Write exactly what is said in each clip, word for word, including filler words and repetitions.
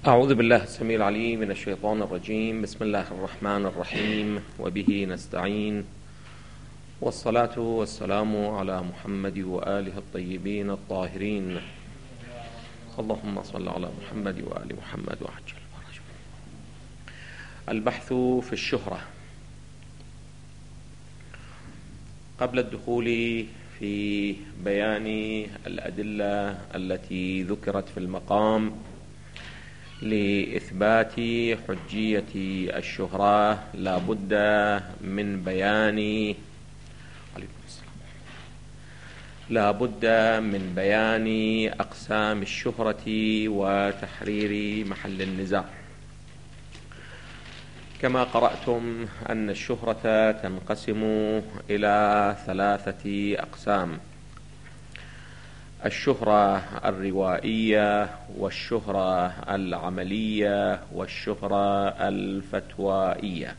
أعوذ بالله السميع العليم من الشيطان الرجيم. بسم الله الرحمن الرحيم، وبه نستعين، والصلاة والسلام على محمد وآله الطيبين الطاهرين. اللهم صل على محمد وآل محمد وعجل فرجه. البحث في الشهرة. قبل الدخول في بيان الأدلة التي ذكرت في المقام لإثبات حجية الشهرة، لا بد من بيان لا بد من بيان أقسام الشهرة وتحرير محل النزاع. كما قرأتم أن الشهرة تنقسم إلى ثلاثة أقسام: الشهرة الروائية، والشهرة العملية، والشهرة الفتوائية.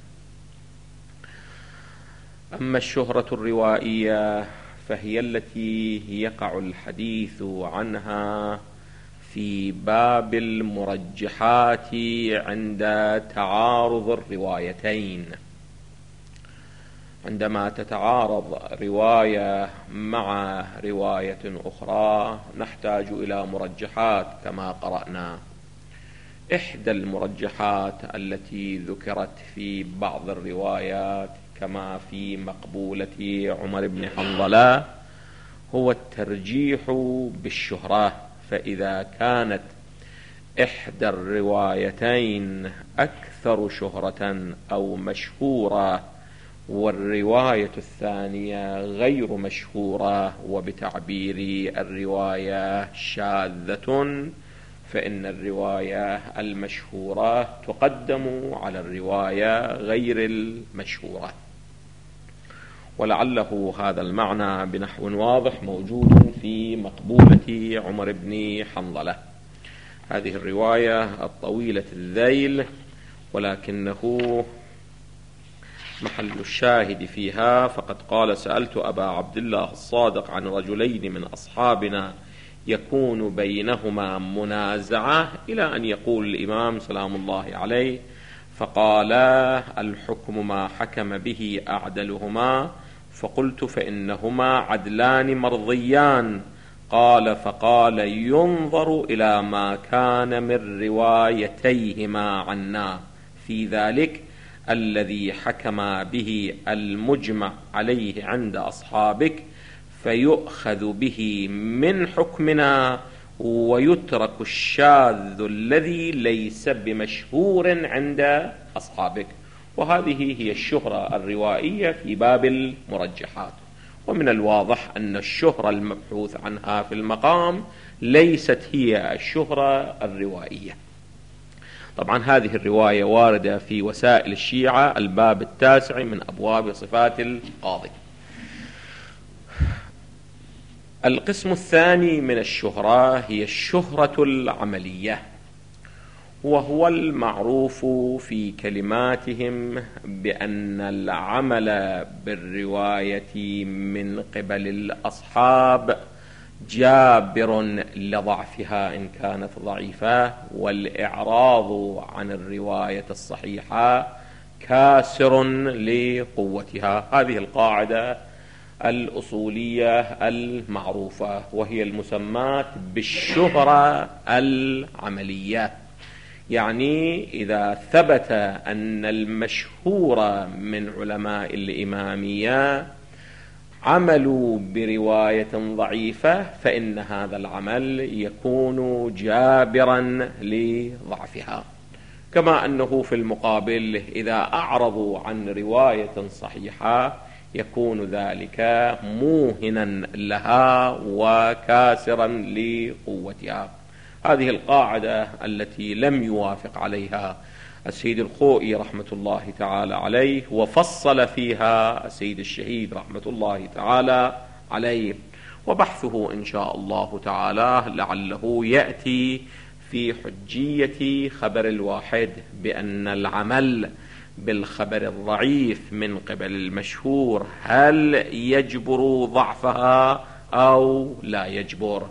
أما الشهرة الروائية فهي التي يقع الحديث عنها في باب المرجحات عند تعارض الروايتين. عندما تتعارض رواية مع رواية أخرى نحتاج إلى مرجحات كما قرأنا. إحدى المرجحات التي ذكرت في بعض الروايات كما في مقبولة عمر بن حنظلة هو الترجيح بالشهرة، فإذا كانت إحدى الروايتين أكثر شهرة أو مشهورة والرواية الثانية غير مشهورة وبتعبير الرواية شاذة، فإن الرواية المشهورة تقدم على الرواية غير المشهورة. ولعله هذا المعنى بنحو واضح موجود في مقبولة عمر بن حنظلة، هذه الرواية الطويلة الذيل، ولكنه محل الشاهد فيها فقد قال: سألت أبا عبد الله الصادق عن رجلين من أصحابنا يكون بينهما منازعة، إلى أن يقول الإمام سلام الله عليه: فقال: الحكم ما حكم به أعدلهما. فقلت: فإنهما عدلان مرضيان. قال: فقال: ينظر إلى ما كان من روايتيهما عنا في ذلك الذي حكم به المجمع عليه عند أصحابك، فيؤخذ به من حكمنا ويترك الشاذ الذي ليس بمشهور عند أصحابك. وهذه هي الشهرة الروائية في باب المرجحات. ومن الواضح أن الشهرة المبحوث عنها في المقام ليست هي الشهرة الروائية. طبعا هذه الرواية واردة في وسائل الشيعة الباب التاسع من أبواب صفات القاضي. القسم الثاني من الشهرة هي الشهرة العملية، وهو المعروف في كلماتهم بأن العمل بالرواية من قبل الأصحاب جابر لضعفها إن كانت ضعيفة، والإعراض عن الرواية الصحيحة كاسر لقوتها. هذه القاعدة الأصولية المعروفة، وهي المسمات بالشهرة العملية. يعني إذا ثبت أن المشهور من علماء الإمامية عملوا برواية ضعيفة فإن هذا العمل يكون جابرا لضعفها. كما أنه في المقابل إذا أعرضوا عن رواية صحيحة يكون ذلك موهنا لها وكاسرا لقوتها. هذه القاعدة التي لم يوافق عليها السيد الخوئي رحمة الله تعالى عليه، وفصل فيها السيد الشهيد رحمة الله تعالى عليه، وبحثه إن شاء الله تعالى لعله يأتي في حجية خبر الواحد بأن العمل بالخبر الضعيف من قبل المشهور هل يجبر ضعفها أو لا يجبر.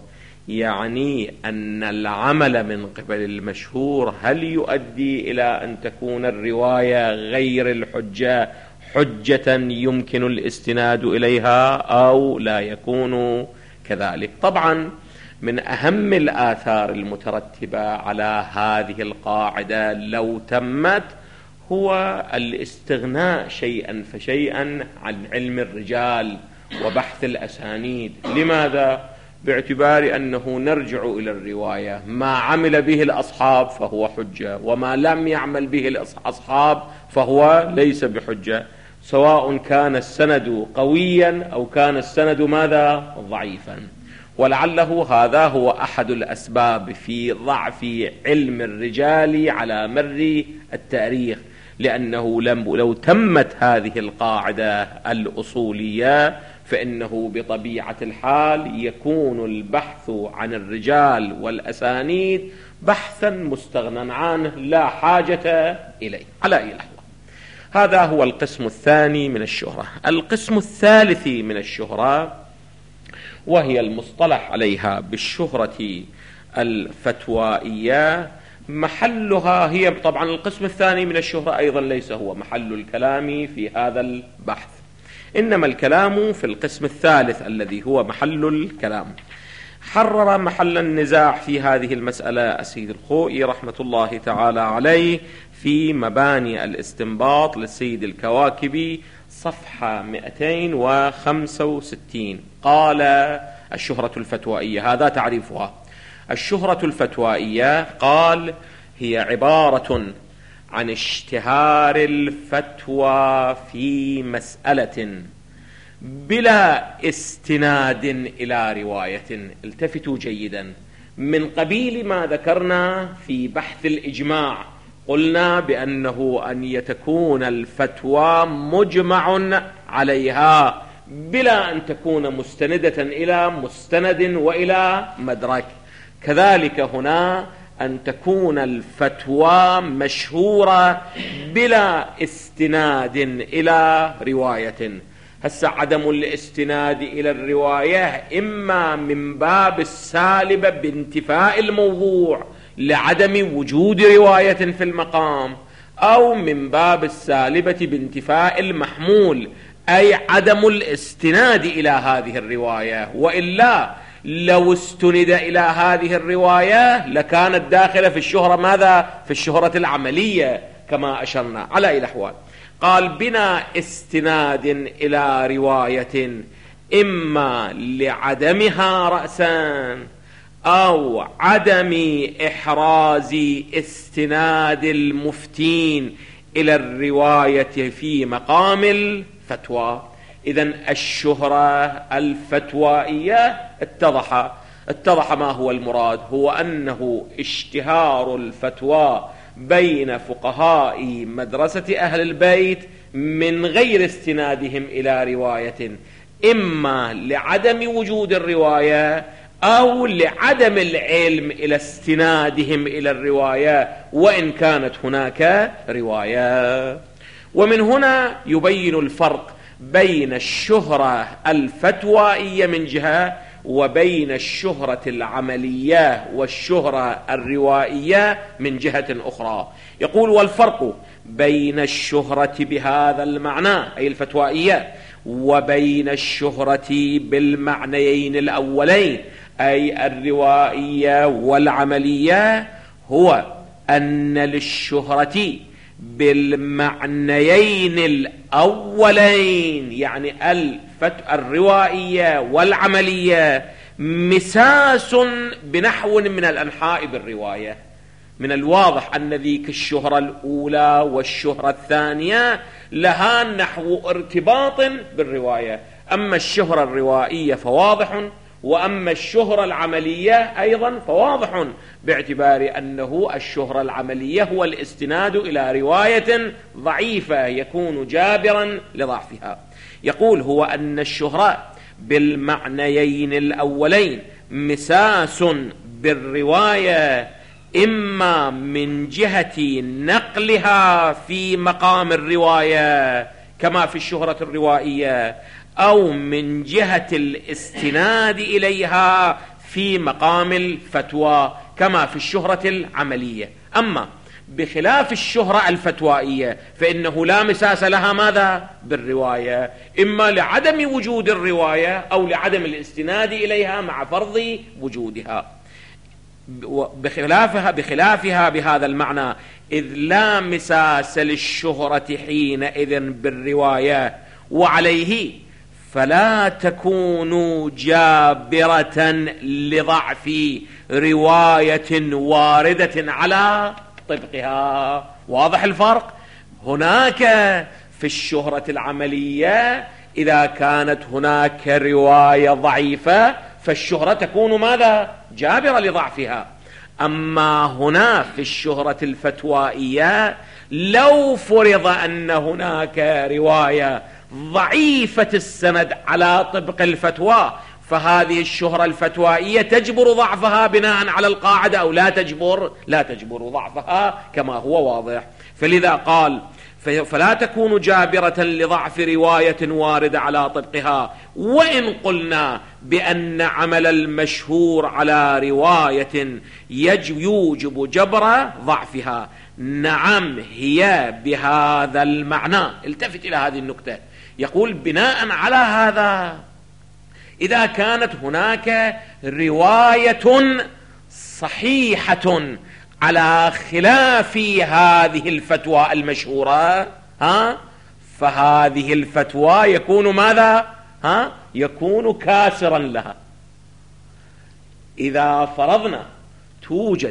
يعني أن العمل من قبل المشهور هل يؤدي إلى أن تكون الرواية غير الحجة حجة يمكن الاستناد إليها أو لا يكون كذلك؟ طبعا من أهم الآثار المترتبة على هذه القاعدة لو تمت هو الاستغناء شيئا فشيئا عن علم الرجال وبحث الأسانيد. لماذا؟ باعتبار أنه نرجع إلى الرواية، ما عمل به الأصحاب فهو حجة، وما لم يعمل به الأصحاب فهو ليس بحجة، سواء كان السند قويا أو كان السند ماذا؟ ضعيفا. ولعله هذا هو أحد الأسباب في ضعف علم الرجال على مر التاريخ، لأنه لم لو تمت هذه القاعدة الأصولية فإنه بطبيعة الحال يكون البحث عن الرجال والأسانيد بحثا مستغنى عنه لا حاجة إليه على أي لحظة. هذا هو القسم الثاني من الشهرة. القسم الثالث من الشهرة وهي المصطلح عليها بالشهرة الفتوائية، محلها هي طبعا القسم الثاني من الشهرة أيضا ليس هو محل الكلام في هذا البحث، إنما الكلام في القسم الثالث الذي هو محل الكلام. حرر محل النزاع في هذه المسألة السيد الخوئي رحمة الله تعالى عليه في مباني الاستنباط للسيد الكواكبي صفحة مئتين وخمسة وستين. قال: الشهرة الفتوائية، هذا تعريفها. الشهرة الفتوائية قال: هي عبارة عن اشتهار الفتوى في مسألة بلا استناد إلى رواية. التفتوا جيدا، من قبيل ما ذكرنا في بحث الإجماع، قلنا بأنه أن تكون الفتوى مجمع عليها بلا أن تكون مستندة إلى مستند وإلى مدرك. كذلك هنا أن تكون الفتوى مشهورة بلا استناد إلى رواية. هسه عدم الاستناد إلى الرواية إما من باب السالبة بانتفاء الموضوع لعدم وجود رواية في المقام، أو من باب السالبة بانتفاء المحمول أي عدم الاستناد إلى هذه الرواية. وإلا لو استند إلى هذه الرواية لكانت داخلة في الشهرة ماذا؟ في الشهرة العملية كما أشرنا على أي الأحوال. قال: بنا استناد إلى رواية إما لعدمها رأسا أو عدم إحراز استناد المفتين إلى الرواية في مقام الفتوى. إذن الشهرة الفتوائية اتضح اتضح ما هو المراد، هو أنه اشتهار الفتوى بين فقهاء مدرسة أهل البيت من غير استنادهم إلى رواية، إما لعدم وجود الرواية أو لعدم العلم إلى استنادهم إلى الرواية وإن كانت هناك رواية. ومن هنا يبين الفرق بين الشهرة الفتوائية من جهة وبين الشهرة العملية والشهرة الروائية من جهة أخرى. يقول: والفرق بين الشهرة بهذا المعنى أي الفتوائية وبين الشهرة بالمعنيين الأولين أي الروائية والعملية هو أن للشهرة بالمعنيين الأولين يعني الروائية والعملية مساس بنحو من الأنحاء بالرواية. من الواضح أن ذيك الشهرة الأولى والشهرة الثانية لها نحو ارتباط بالرواية، أما الشهرة الروائية فواضح، وأما الشهرة العملية أيضا فواضح، باعتبار أنه الشهرة العملية هو الاستناد إلى رواية ضعيفة يكون جابرا لضعفها. يقول: هو أن الشهرة بالمعنيين الأولين مساس بالرواية إما من جهة نقلها في مقام الرواية كما في الشهرة الروائية، أو من جهة الاستناد إليها في مقام الفتوى كما في الشهرة العملية. أما بخلاف الشهرة الفتوائية فإنه لا مساس لها ماذا؟ بالرواية، إما لعدم وجود الرواية أو لعدم الاستناد إليها مع فرض وجودها. بخلافها بخلافها بهذا المعنى، إذ لا مساس للشهرة حينئذ بالرواية، وعليه فلا تكون جابرة لضعف رواية واردة على طبقها. واضح الفرق؟ هناك في الشهرة العملية إذا كانت هناك رواية ضعيفة فالشهرة تكون ماذا؟ جابرة لضعفها. أما هنا في الشهرة الفتوائية لو فرض أن هناك رواية ضعيفة السند على طبق الفتوى فهذه الشهرة الفتوائية تجبر ضعفها بناء على القاعدة أو لا تجبر لا تجبر ضعفها كما هو واضح. فلذا قال فلا تكون جابرة لضعف رواية واردة على طبقها، وإن قلنا بأن عمل المشهور على رواية يوجب جبر ضعفها، نعم هي بهذا المعنى. التفت إلى هذه النكتة، يقول بناء على هذا إذا كانت هناك رواية صحيحة على خلاف هذه الفتوى المشهورة ها فهذه الفتوى يكون ماذا؟ ها يكون كاسرا لها. إذا فرضنا توجد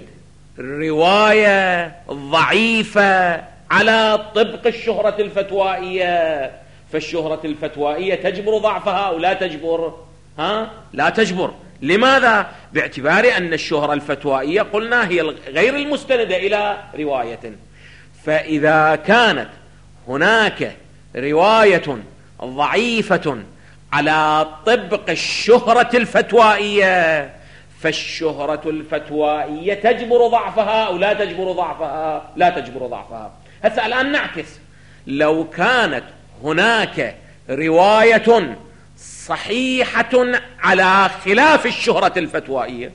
رواية ضعيفة على طبق الشهرة الفتوائية فالشهرة الفتوائية تجبر ضعفها أو لا تجبر؟ ها لا تجبر. لماذا؟ باعتبار أن الشهرة الفتوائية قلنا هي غير المستندة إلى رواية. فإذا كانت هناك رواية ضعيفة على طبق الشهرة الفتوائية فالشهرة الفتوائية تجبر ضعفها أو لا تجبر ضعفها؟ لا تجبر ضعفها. هسه الآن نعكس، لو كانت هناك رواية صحيحة على خلاف الشهرة الفتوائية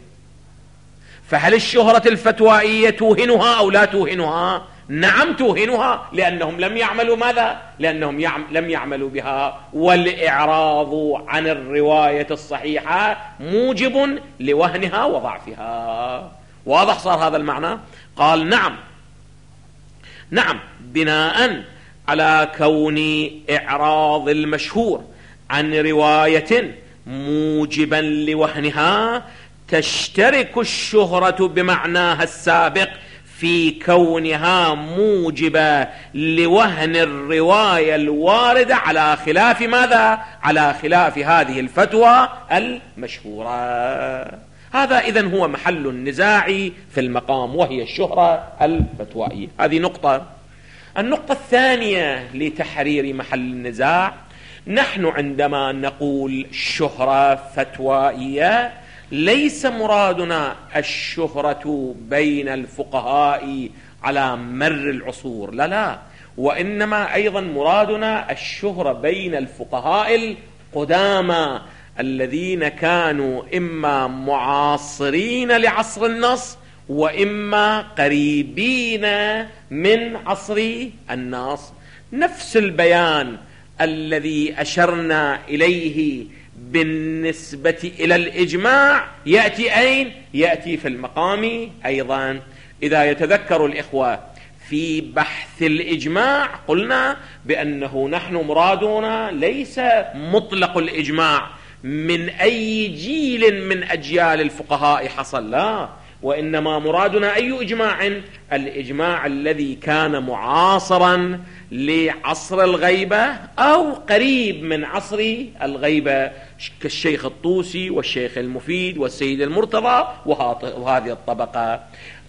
فهل الشهرة الفتوائية توهنها أو لا توهنها؟ نعم توهنها، لأنهم لم يعملوا ماذا؟ لأنهم يعم لم يعملوا بها، والإعراض عن الرواية الصحيحة موجب لوهنها وضعفها. واضح صار هذا المعنى؟ قال نعم نعم بناء على كون إعراض المشهور عن رواية موجبا لوهنها تشترك الشهرة بمعناها السابق في كونها موجبة لوهن الرواية الواردة على خلاف ماذا؟ على خلاف هذه الفتوى المشهورة. هذا إذن هو محل النزاع في المقام، وهي الشهرة الفتوائية. هذه نقطة. النقطة الثانية لتحرير محل النزاع، نحن عندما نقول شهرة فتوائية ليس مرادنا الشهرة بين الفقهاء على مر العصور، لا لا، وإنما أيضا مرادنا الشهرة بين الفقهاء القدامى الذين كانوا إما معاصرين لعصر النص وإما قريبين من عصر النص. نفس البيان الذي أشرنا إليه بالنسبة إلى الإجماع يأتي أين؟ يأتي في المقام أيضا. إذا يتذكر الإخوة في بحث الإجماع قلنا بأنه نحن مرادنا ليس مطلق الإجماع من أي جيل من أجيال الفقهاء حصل، لا، وإنما مرادنا أي إجماع؟ الإجماع الذي كان معاصرا لعصر الغيبة أو قريب من عصر الغيبة كالشيخ الطوسي والشيخ المفيد والسيد المرتضى وهذه الطبقة.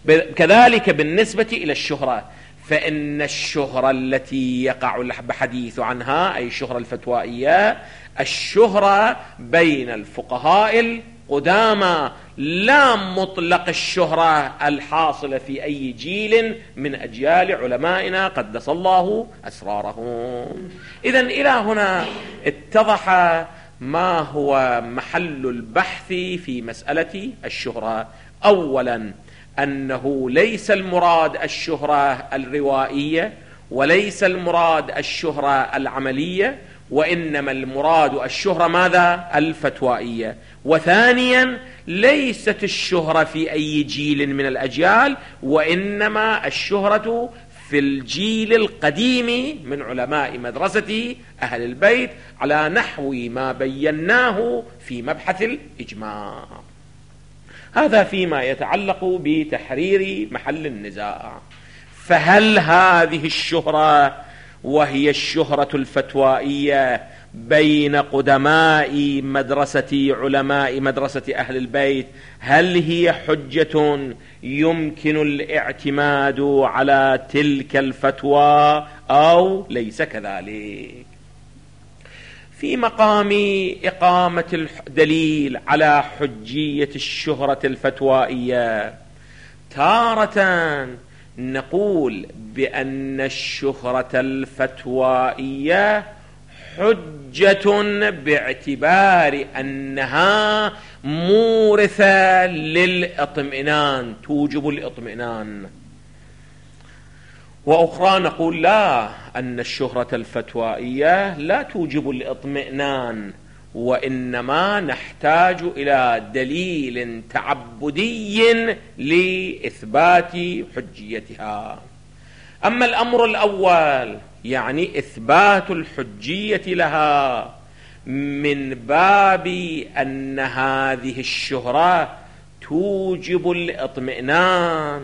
كذلك بالنسبة إلى الشهرة، فإن الشهرة التي يقع الحديث عنها أي الشهرة الفتوائية الشهرة بين الفقهاء القدامى، لا مطلق الشهرة الحاصلة في أي جيل من أجيال علمائنا قدس الله أسرارهم. إذن إلى هنا اتضح ما هو محل البحث في مسألة الشهرة؟ أولا أنه ليس المراد الشهرة الروائية، وليس المراد الشهرة العملية، وإنما المراد الشهرة ماذا؟ الفتوائية. وثانيا ليست الشهرة في أي جيل من الأجيال، وإنما الشهرة في الجيل القديم من علماء مدرسة أهل البيت على نحو ما بيناه في مبحث الإجماع. هذا فيما يتعلق بتحرير محل النزاع. فهل هذه الشهرة وهي الشهرة الفتوائية بين قدماء مدرسة علماء مدرسة أهل البيت، هل هي حجة يمكن الاعتماد على تلك الفتوى أو ليس كذلك؟ في مقام إقامة الدليل على حجية الشهرة الفتوائية تارة نقول بأن الشهرة الفتوائية حجة باعتبار أنها مورثة للإطمئنان، توجب الإطمئنان. وأخرى نقول لا، أن الشهرة الفتوائية لا توجب الإطمئنان، وإنما نحتاج إلى دليل تعبدي لإثبات حجيتها. أما الأمر الأول يعني إثبات الحجية لها من باب أن هذه الشهرة توجب الإطمئنان،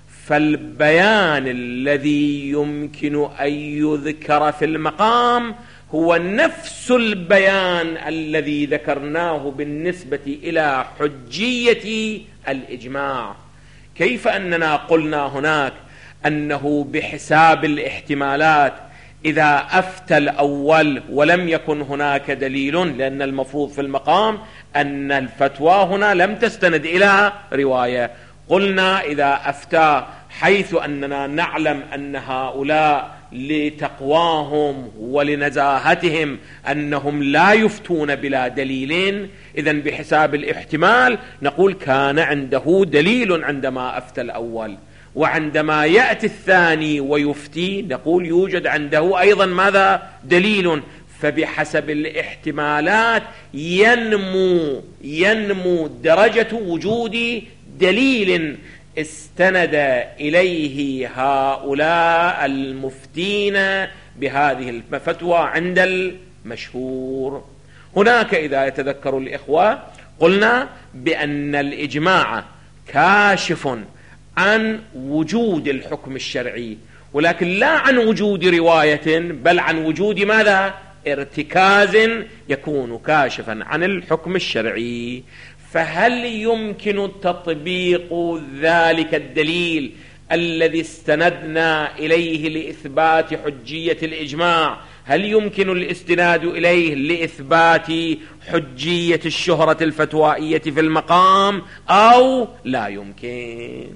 فالبيان الذي يمكن أن يذكر في المقام هو نفس البيان الذي ذكرناه بالنسبة إلى حجية الإجماع. كيف أننا قلنا هناك أنه بحساب الاحتمالات إذا أفتى الأول ولم يكن هناك دليل، لأن المفروض في المقام أن الفتوى هنا لم تستند إلى رواية، قلنا إذا أفتى حيث أننا نعلم أن هؤلاء لتقواهم ولنزاهتهم أنهم لا يفتون بلا دليل، إذن بحساب الاحتمال نقول كان عنده دليل عندما أفتى الأول، وعندما يأتي الثاني ويفتي نقول يوجد عنده أيضا ماذا؟ دليل. فبحسب الاحتمالات ينمو ينمو درجة وجود دليل استند إليه هؤلاء المفتين بهذه الفتوى عند المشهور. هناك إذا يتذكر الإخوة قلنا بأن الإجماع كاشف عن وجود الحكم الشرعي، ولكن لا عن وجود رواية، بل عن وجود ماذا؟ ارتكاز يكون كاشفا عن الحكم الشرعي. فهل يمكن تطبيق ذلك الدليل الذي استندنا إليه لإثبات حجية الإجماع، هل يمكن الاستناد إليه لإثبات حجية الشهرة الفتوائية في المقام أو لا يمكن؟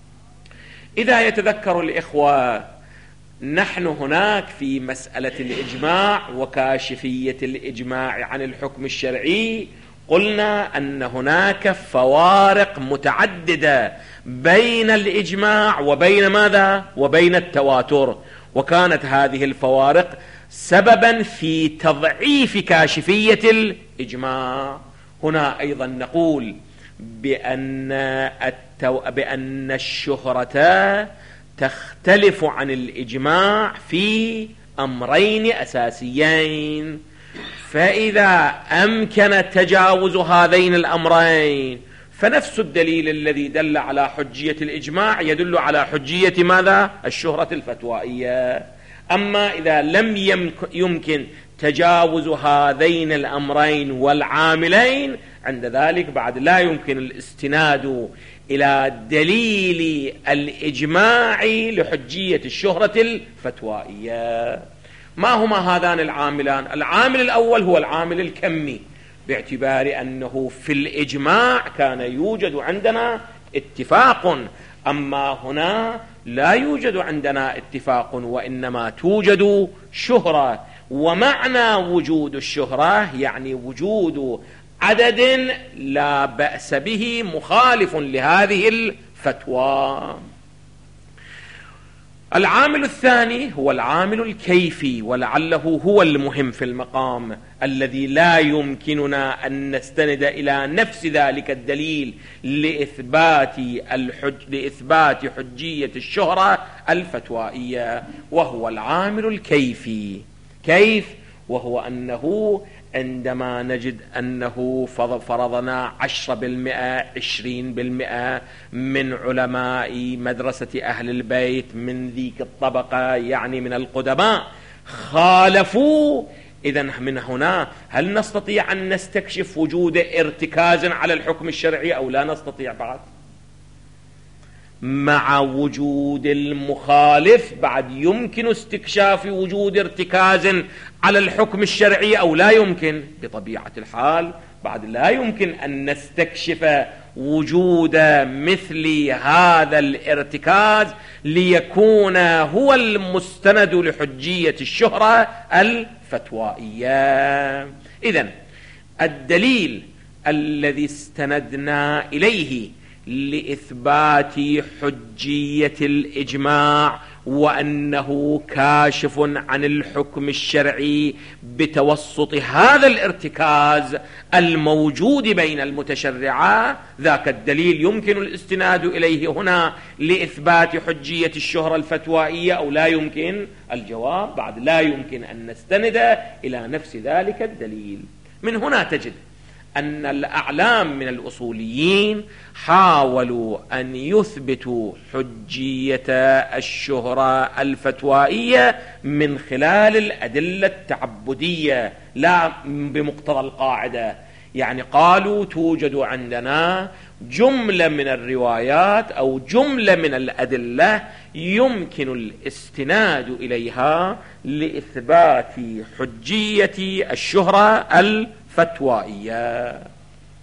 إذا يتذكر الإخوة نحن هناك في مسألة الإجماع وكاشفية الإجماع عن الحكم الشرعي قلنا أن هناك فوارق متعددة بين الإجماع وبين ماذا؟ وبين التواتر، وكانت هذه الفوارق سببا في تضعيف كاشفية الإجماع. هنا أيضا نقول بأن, التو... بأن الشهرة تختلف عن الإجماع في أمرين أساسيين، فإذا أمكن تجاوز هذين الأمرين فنفس الدليل الذي دل على حجية الإجماع يدل على حجية ماذا؟ الشهرة الفتوائية. أما إذا لم يمكن تجاوز هذين الأمرين والعاملين عند ذلك بعد لا يمكن الاستناد إلى دليل الإجماع لحجية الشهرة الفتوائية. ما هما هذان العاملان؟ العامل الأول هو العامل الكمي، باعتبار أنه في الإجماع كان يوجد عندنا اتفاق، أما هنا لا يوجد عندنا اتفاق وإنما توجد شهرة، ومعنى وجود الشهرة يعني وجود عدد لا بأس به مخالف لهذه الفتوى. العامل الثاني هو العامل الكيفي، ولعله هو المهم في المقام، الذي لا يمكننا أن نستند إلى نفس ذلك الدليل لإثبات الحج لإثبات حجية الشهرة الفتوائية، وهو العامل الكيفي. كيف؟ وهو أنه عندما نجد أنه فرضنا عشرة بالمئة عشرين بالمئة من علماء مدرسة أهل البيت من ذيك الطبقة، يعني من القدماء، خالفوا، إذن من هنا هل نستطيع أن نستكشف وجود ارتكاز على الحكم الشرعي أو لا نستطيع بعد؟ مع وجود المخالف بعد يمكن استكشاف وجود ارتكاز على الحكم الشرعي أو لا يمكن؟ بطبيعة الحال بعد لا يمكن أن نستكشف وجود مثل هذا الارتكاز ليكون هو المستند لحجية الشهرة الفتوائية. إذن الدليل الذي استندنا إليه لإثبات حجية الإجماع وأنه كاشف عن الحكم الشرعي بتوسط هذا الارتكاز الموجود بين المتشرعة، ذاك الدليل يمكن الاستناد إليه هنا لإثبات حجية الشهرة الفتوائية أو لا يمكن؟ الجواب بعد لا يمكن أن نستند إلى نفس ذلك الدليل. من هنا تجد أن الأعلام من الأصوليين حاولوا أن يثبتوا حجية الشهرة الفتوائية من خلال الأدلة التعبدية لا بمقتضى القاعدة. يعني قالوا توجد عندنا جملة من الروايات أو جملة من الأدلة يمكن الاستناد إليها لإثبات حجية الشهرة الفتوائية.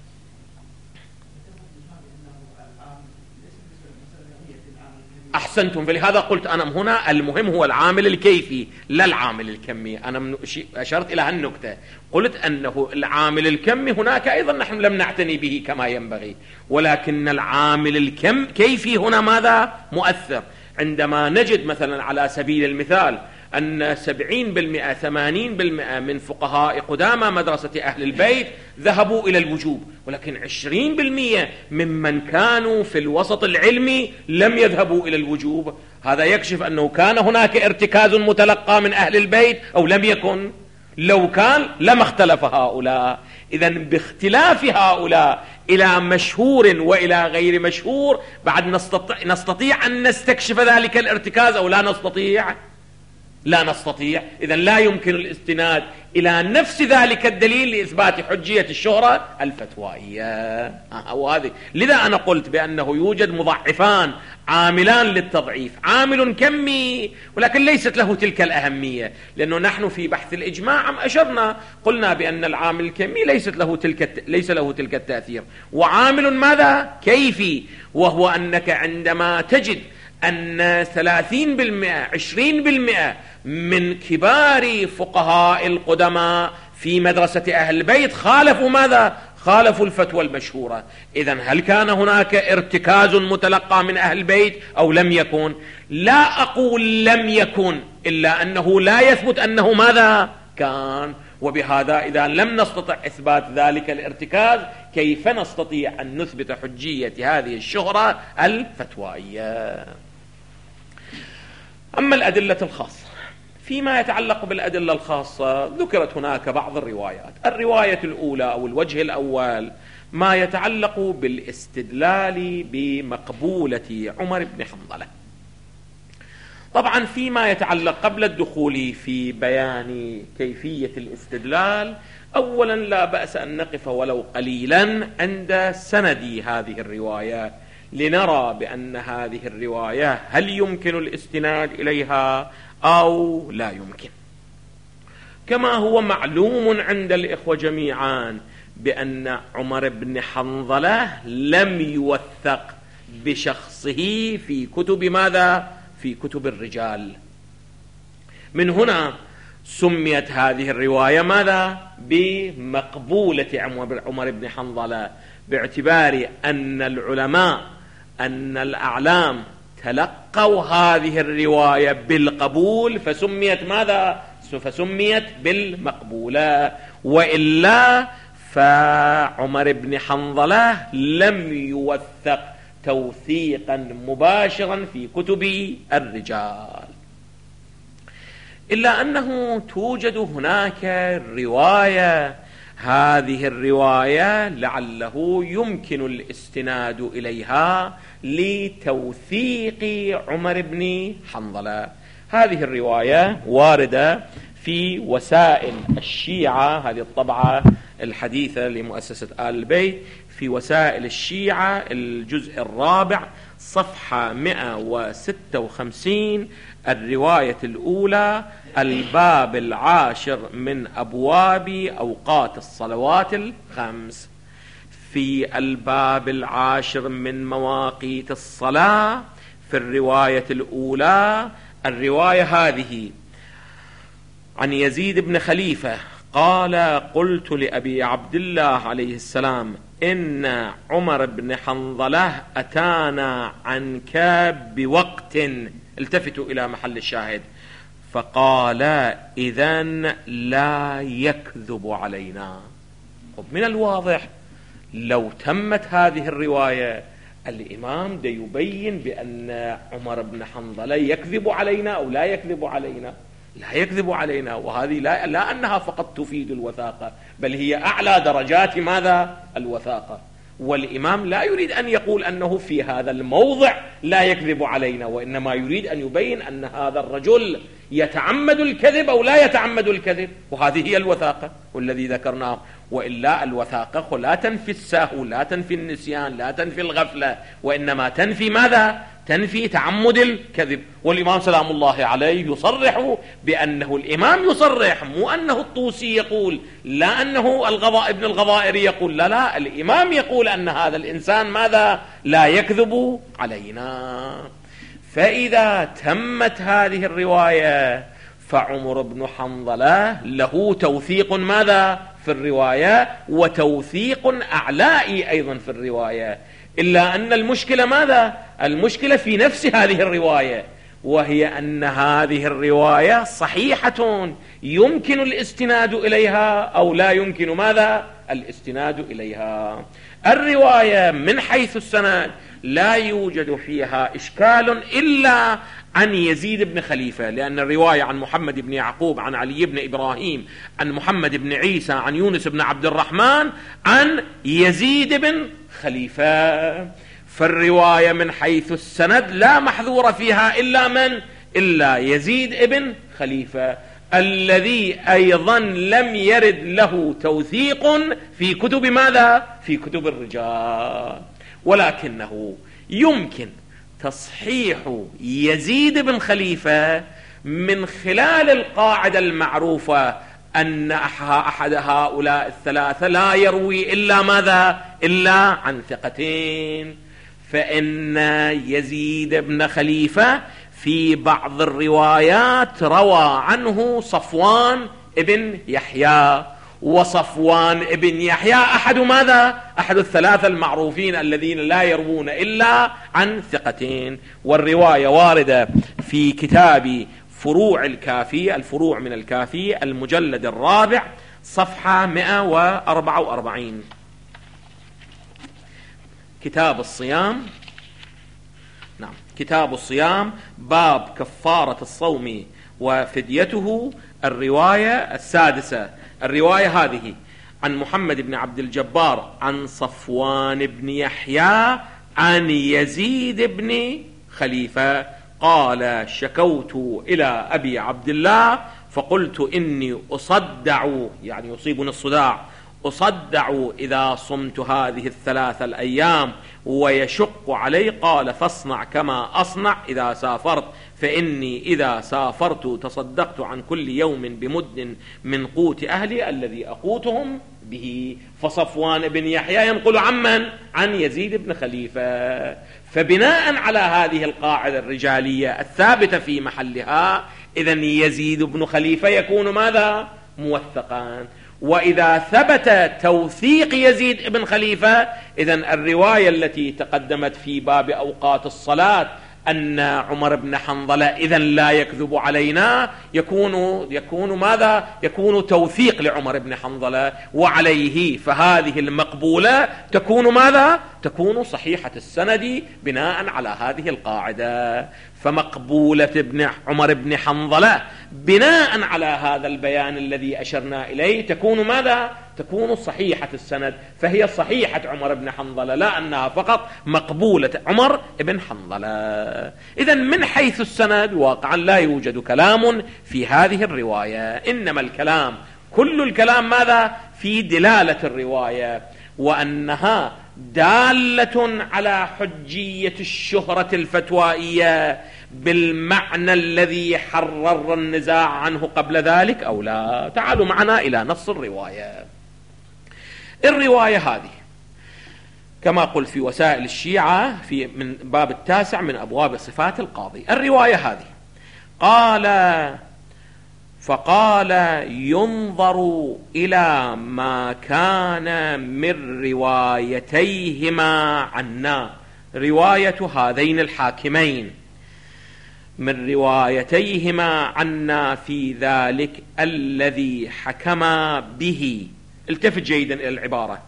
أحسنتم، فلهذا قلت أنا هنا المهم هو العامل الكيفي لا العامل الكمي. أنا أشرت إلى هالنقطة، قلت أنه العامل الكمي هناك أيضا نحن لم نعتني به كما ينبغي، ولكن العامل الكم كيفي هنا ماذا مؤثر؟ عندما نجد مثلا على سبيل المثال أن سبعين بالمئة ثمانين بالمئة من فقهاء قدامى مدرسة أهل البيت ذهبوا إلى الوجوب، ولكن عشرين بالمئة ممن كانوا في الوسط العلمي لم يذهبوا إلى الوجوب، هذا يكشف أنه كان هناك ارتكاز متلقى من أهل البيت أو لم يكن؟ لو كان لما اختلف هؤلاء. إذن باختلاف هؤلاء إلى مشهور وإلى غير مشهور بعد نستطيع, نستطيع أن نستكشف ذلك الارتكاز أو لا نستطيع؟ لا نستطيع. إذن لا يمكن الاستناد إلى نفس ذلك الدليل لإثبات حجية الشهرة الفتوائية. وهذه لذا أنا قلت بأنه يوجد مضاعفان عاملان للتضعيف، عامل كمي ولكن ليست له تلك الأهمية، لأنه نحن في بحث الإجماع أشرنا قلنا بأن العامل الكمي ليست له تلك ليس له تلك التأثير، وعامل ماذا كيفي، وهو أنك عندما تجد أن ثلاثين بالمئة عشرين بالمئة من كبار فقهاء القدماء في مدرسة أهل البيت خالفوا ماذا؟ خالفوا الفتوى المشهورة. إذن هل كان هناك ارتكاز متلقى من أهل البيت أو لم يكن؟ لا أقول لم يكن، إلا أنه لا يثبت أنه ماذا كان. وبهذا إذا لم نستطع إثبات ذلك الارتكاز كيف نستطيع أن نثبت حجية هذه الشهرة الفتوائية؟ أما الأدلة الخاصة، فيما يتعلق بالأدلة الخاصة ذكرت هناك بعض الروايات. الرواية الأولى أو الوجه الأول ما يتعلق بالاستدلال بمقبولة عمر بن حنظلة. طبعا فيما يتعلق قبل الدخول في بيان كيفية الاستدلال، أولا لا بأس أن نقف ولو قليلا عند سند هذه الروايات لنرى بأن هذه الرواية هل يمكن الاستناد إليها أو لا يمكن. كما هو معلوم عند الإخوة جميعا بأن عمر بن حنظلة لم يوثق بشخصه في كتب ماذا؟ في كتب الرجال. من هنا سميت هذه الرواية ماذا؟ بمقبولة عمر بن حنظلة، باعتبار أن العلماء أن الأعلام تلقوا هذه الرواية بالقبول فسميت ماذا؟ فسميت بالمقبولة، وإلا فعمر بن حنظلة لم يوثق توثيقا مباشرا في كتب الرجال، إلا أنه توجد هناك رواية، هذه الرواية لعله يمكن الاستناد إليها لتوثيق عمر بن حنظلة. هذه الرواية واردة في وسائل الشيعة، هذه الطبعة الحديثة لمؤسسة آل البيت، في وسائل الشيعة الجزء الرابع صفحة مئة وستة وخمسين، الرواية الأولى، الباب العاشر من أبواب أوقات الصلوات الخمس. في الباب العاشر من مواقيت الصلاة في الرواية الأولى، الرواية هذه عن يزيد بن خليفة قال: قلت لأبي عبد الله عليه السلام إن عمر بن حنظلة أتانا عنك بوقت، التفتوا إلى محل الشاهد، فقال: إذن لا يكذب علينا. من الواضح لو تمت هذه الرواية الإمام دا يبين بأن عمر بن حنظلة يكذب علينا أو لا يكذب علينا، لا يكذب علينا، وهذه لا, لا أنها فقط تفيد الوثاقة، بل هي أعلى درجات ماذا؟ الوثاقة. والإمام لا يريد أن يقول أنه في هذا الموضع لا يكذب علينا، وإنما يريد أن يبين أن هذا الرجل يتعمد الكذب أو لا يتعمد الكذب، وهذه هي الوثاقة والذي ذكرناه. وإلا الوثاقة لا تنفي السهو، لا تنفي النسيان، لا تنفي الغفلة، وإنما تنفي ماذا؟ تنفي تعمد الكذب. والإمام سلام الله عليه يصرح بأنه الإمام يصرح، مو أنه الطوسي يقول، لا أنه الغضاء ابن الغضائري يقول، لا لا، الإمام يقول أن هذا الإنسان ماذا؟ لا يكذب علينا. فإذا تمت هذه الرواية فعمر بن حنظلة له توثيق ماذا؟ في الرواية، وتوثيق أعلائي أيضا في الرواية. إلا أن المشكلة ماذا؟ المشكلة في نفس هذه الرواية، وهي أن هذه الرواية صحيحة يمكن الاستناد إليها أو لا يمكن ماذا؟ الاستناد إليها. الرواية من حيث السند لا يوجد فيها إشكال إلا عن يزيد بن خليفة، لأن الرواية عن محمد بن يعقوب عن علي بن إبراهيم عن محمد بن عيسى عن يونس بن عبد الرحمن عن يزيد بن خليفة. فالرواية من حيث السند لا محذور فيها إلا من؟ إلا يزيد بن خليفة، الذي أيضا لم يرد له توثيق في كتب ماذا؟ في كتب الرجال. ولكنه يمكن تصحيح يزيد بن خليفة من خلال القاعدة المعروفة أن أحد هؤلاء الثلاثة لا يروي إلا ماذا؟ إلا عن ثقتين. فإن يزيد بن خليفة في بعض الروايات روى عنه صفوان ابن يحيى، وصفوان ابن يحيى أحد ماذا؟ أحد الثلاثة المعروفين الذين لا يروون إلا عن ثقتين. والرواية واردة في كتاب فروع الكافي، الفروع من الكافي، المجلد الرابع صفحة مئة وأربعة وأربعين، كتاب الصيام. نعم، كتاب الصيام، باب كفارة الصوم وفديته، الرواية السادسة. الرواية هذه عن محمد بن عبد الجبار عن صفوان بن يحيى عن يزيد بن خليفة قال: شكوت إلى أبي عبد الله فقلت إني أصدع، يعني يصيبني الصداع، أصدع إذا صمت هذه الثلاث الأيام ويشق علي. قال: فاصنع كما أصنع إذا سافرت، فإني إذا سافرت تصدقت عن كل يوم بمد من قوت أهلي الذي أقوتهم به. فصفوان بن يحيى ينقل عمن؟ عن يزيد بن خليفة. فبناء على هذه القاعدة الرجالية الثابتة في محلها، إذن يزيد بن خليفة يكون ماذا؟ موثقا. وإذا ثبت توثيق يزيد بن خليفة إذن الرواية التي تقدمت في باب أوقات الصلاة أن عمر بن حنظلة إذن لا يكذب علينا يكون يكون ماذا؟ يكون توثيق لعمر بن حنظلة وعليه، فهذه المقبولة تكون ماذا؟ تكون صحيحة السند بناء على هذه القاعدة. فمقبولة ابن عمر بن حنظلة بناء على هذا البيان الذي أشرنا إليه تكون ماذا؟ تكون صحيحة السند، فهي صحيحة عمر بن حنظلة، لا أنها فقط مقبولة عمر بن حنظلة. إذن من حيث السند واقعا لا يوجد كلام في هذه الرواية، إنما الكلام كل الكلام ماذا؟ في دلالة الرواية، وأنها دالة على حجية الشهرة الفتوائية بالمعنى الذي حرر النزاع عنه قبل ذلك أو لا. تعالوا معنا إلى نص الرواية. الرواية هذه كما قلت في وسائل الشيعة في من باب التاسع من أبواب صفات القاضي. الرواية هذه قال فقال ينظر إلى ما كان من روايتيهما عنا، رواية هذين الحاكمين من روايتيهما عنا في ذلك الذي حكما به. التفت جيدا إلى العبارة،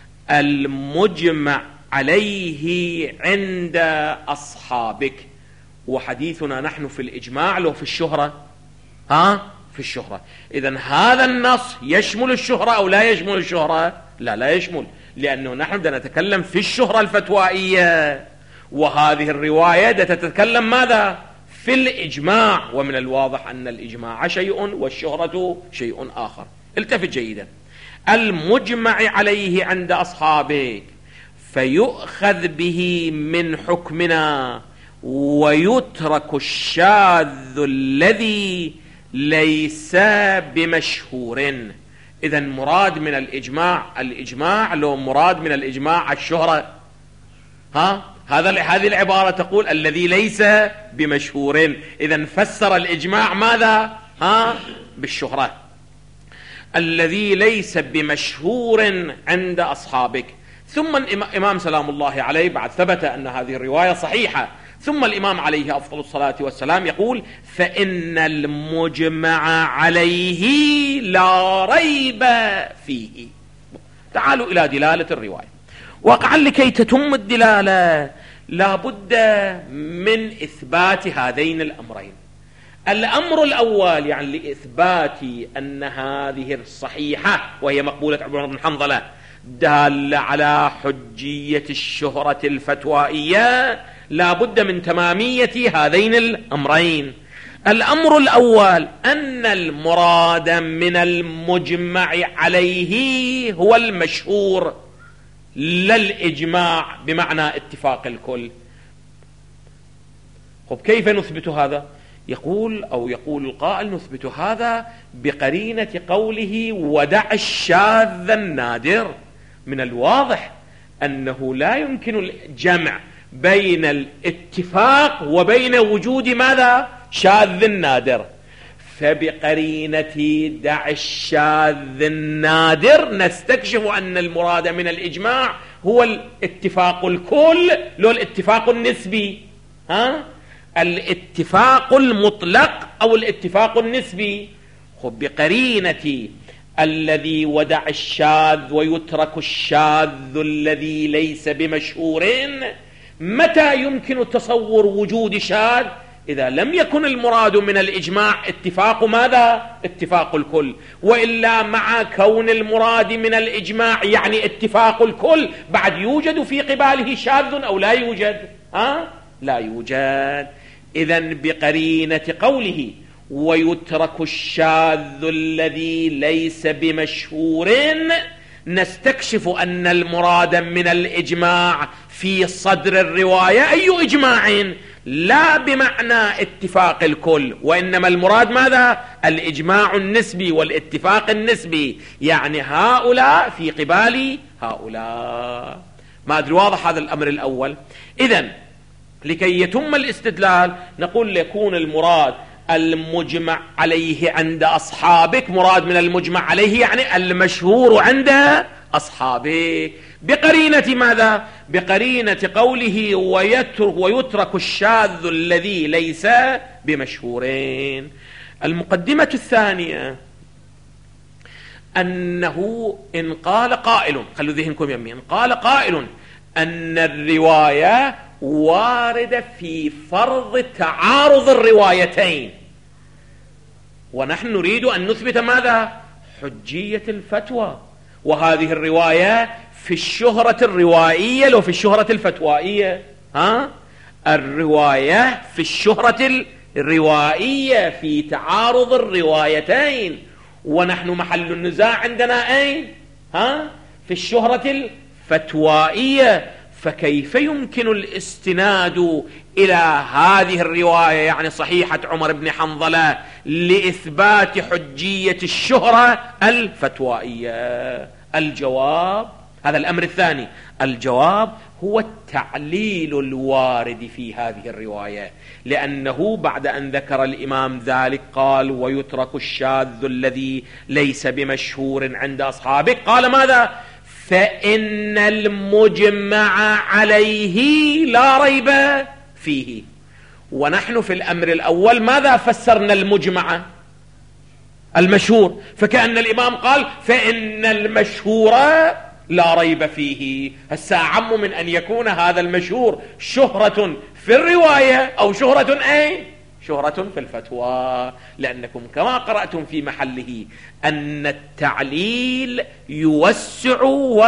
المجمع عليه عند أصحابك. وحديثنا نحن في الإجماع لو في الشهرة؟ ها؟ في الشهرة. إذن هذا النص يشمل الشهرة أو لا يشمل الشهرة؟ لا لا يشمل، لأنه نحن بدنا نتكلم في الشهرة الفتوائية، وهذه الرواية تتكلم ماذا؟ في الإجماع، ومن الواضح أن الإجماع شيء والشهرة شيء آخر. التفت جيدا، المجمع عليه عند أصحابك فيؤخذ به من حكمنا ويترك الشاذ الذي ليس بمشهور. إذن مراد من الإجماع الإجماع لو مراد من الإجماع الشهرة؟ ها؟ هذا هذه العبارة تقول الذي ليس بمشهور، إذن فسر الإجماع ماذا؟ ها؟ بالشهرة. الذي ليس بمشهور عند أصحابك. ثم الإمام سلام الله عليه بعد ثبت أن هذه الرواية صحيحة، ثم الإمام عليه أفضل الصلاة والسلام يقول فإن المجمع عليه لا ريب فيه. تعالوا إلى دلالة الرواية. واقعا لكي تتم الدلالة لا بد من إثبات هذين الأمرين. الأمر الأول يعني لإثبات أن هذه الصحيحة وهي مقبولة عمر بن حنظلة دالة على حجية الشهرة الفتوائية لا بد من تمامية هذين الأمرين. الأمر الأول أن المراد من المجمع عليه هو المشهور لا الإجماع بمعنى اتفاق الكل. طب كيف نثبت هذا؟ يقول أو يقول القائل نثبت هذا بقرينة قوله ودع الشاذ النادر. من الواضح أنه لا يمكن الجمع بين الاتفاق وبين وجود ماذا؟ شاذ النادر. فبقرينة دع الشاذ النادر نستكشف أن المراد من الإجماع هو الاتفاق الكل لو الاتفاق النسبي. ها؟ الاتفاق المطلق أو الاتفاق النسبي. خب بقرينة الذي ودع الشاذ ويترك الشاذ الذي ليس بمشهور، متى يمكن تصور وجود شاذ؟ إذا لم يكن المراد من الإجماع اتفاق ماذا؟ اتفاق الكل، وإلا مع كون المراد من الإجماع يعني اتفاق الكل بعد يوجد في قباله شاذ أو لا يوجد؟ ها؟ لا يوجد. إذن بقرينة قوله ويترك الشاذ الذي ليس بمشهور نستكشف أن المراد من الإجماع في صدر الرواية أي إجماع؟ لا بمعنى اتفاق الكل، وإنما المراد ماذا؟ الإجماع النسبي والاتفاق النسبي، يعني هؤلاء في قبال هؤلاء. ما أدري واضح هذا الأمر الأول؟ إذن لكي يتم الاستدلال نقول يكون المراد المجمع عليه عند أصحابك مراد من المجمع عليه يعني المشهور عند أصحابه، بقرينة ماذا؟ بقرينة قوله ويترك, ويترك الشاذ الذي ليس بمشهورين. المقدمة الثانية أنه إن قال قائل، خلوا ذهنكم يمي، إن قال قائل أن الرواية واردة في فرض تعارض الروايتين، ونحن نريد أن نثبت ماذا؟ حجية الفتوى، وهذه الرواية في الشهرة الروائية لو في الشهرة الفتوائية، ها؟ الرواية في الشهرة الروائية في تعارض الروايتين، ونحن محل النزاع عندنا أين؟ ها؟ في الشهرة الفتوائية. فكيف يمكن الاستناد إلى هذه الرواية يعني صحيحة عمر بن حنظلة لإثبات حجية الشهرة الفتوائية؟ الجواب، هذا الأمر الثاني، الجواب هو التعليل الوارد في هذه الرواية، لأنه بعد أن ذكر الإمام ذلك قال ويترك الشاذ الذي ليس بمشهور عند أصحابك، قال ماذا؟ فإن المجمع عليه لا ريب فيه. ونحن في الأمر الأول ماذا فسرنا المجمع؟ المشهور، فكأن الإمام قال فإن المشهور لا ريب فيه. هسا أعم من أن يكون هذا المشهور شهرة في الرواية أو شهرة أين؟ شهرة في الفتوى، لأنكم كما قرأتم في محله أن التعليل يوسع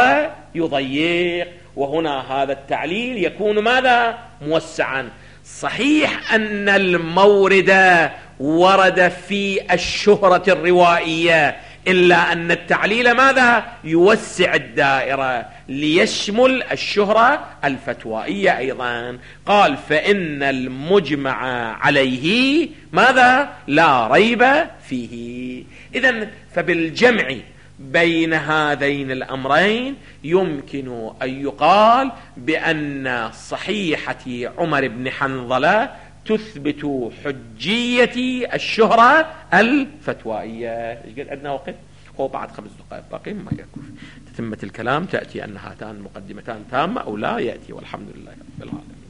ويضيق، وهنا هذا التعليل يكون ماذا؟ موسعا. صحيح أن المورد ورد في الشهرة الروائية، إلا أن التعليل ماذا؟ يوسع الدائرة ليشمل الشهرة الفتوائية أيضا. قال فإن المجمع عليه ماذا؟ لا ريب فيه. إذن فبالجمع بين هذين الأمرين يمكن أن يقال بأن صحيحة عمر بن حنظلة تثبت حجية الشهرة الفتوائية. ايش قد عندنا وقت؟ هو بعد خمس دقائق باقي ما يكفي تتمة الكلام، تأتي أن هاتان المقدمتان تامة أو لا، يأتي والحمد لله رب العالمين.